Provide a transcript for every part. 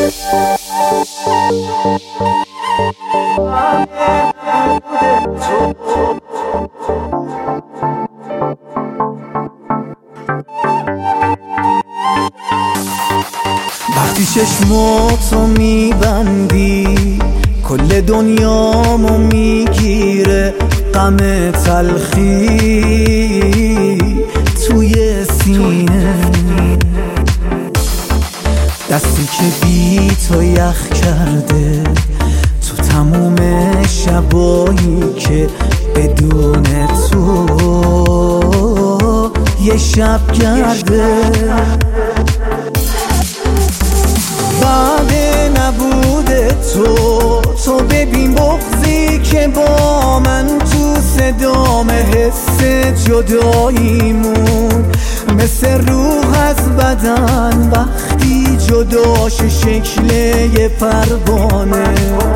وقتی چشماتو میبندی کل دنیامو میگیره غم تلخی توی سینه، دستی که بی تو یخ کرده تو تموم شبایی که بدون تو یه شب گرده. بعد نبود تو ببین بغضی که با من تو صدام حس جداییمون مثل روح از بدن وقتی جداش شکل یه پروانه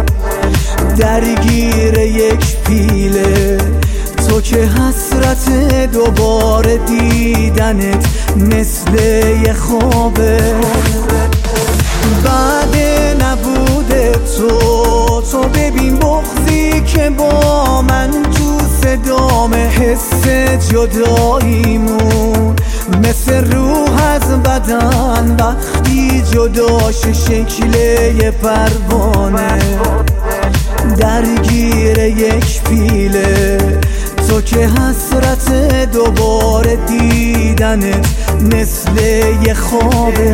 درگیر یک پیله. تو که حسرت دوباره دیدنت مثل یه خوابه. بعد نبود تو ببین بغضی که با من تو صدام حس جداییمون مثل روح از بدن وقتی جداش شکل یه پروانه درگیر یک پیله. تو که حسرت دوباره دیدنت مثل یه خوابه.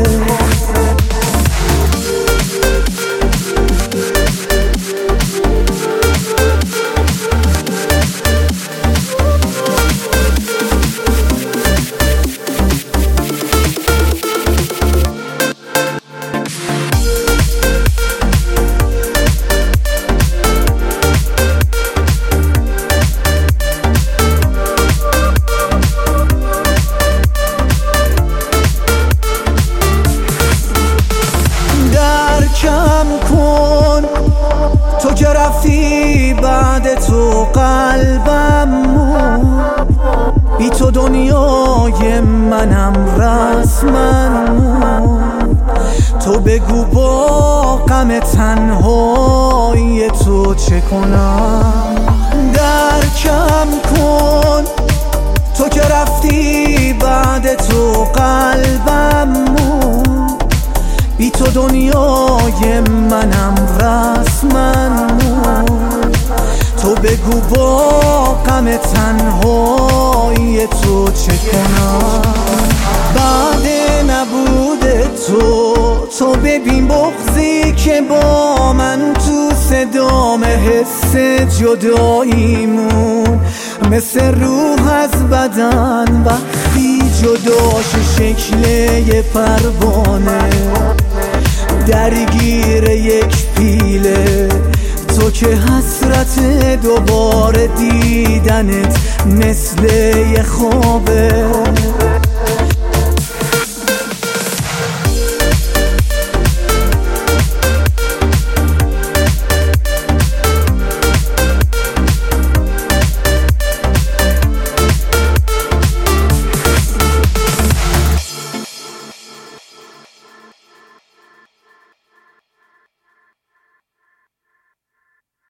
تو که رفتی بعد تو قلبم مون، بی تو دنیای منم رسمن مون. تو بگو با غم تنهای تو چه کنم، درکم کن. تو که رفتی بعد تو قلبم مون، بی تو دنیای منم رسمن مون. تو بگو با غم تنهای تو چه کنم. بعد نبود تو ببین بغضی که با من تو صدام حس جداییمون مثل روح از بدن وقتی جداش شکل یه پروانه درگیر یک پیله. تو که حسرت دوباره دیدنت مثل یه خوابه.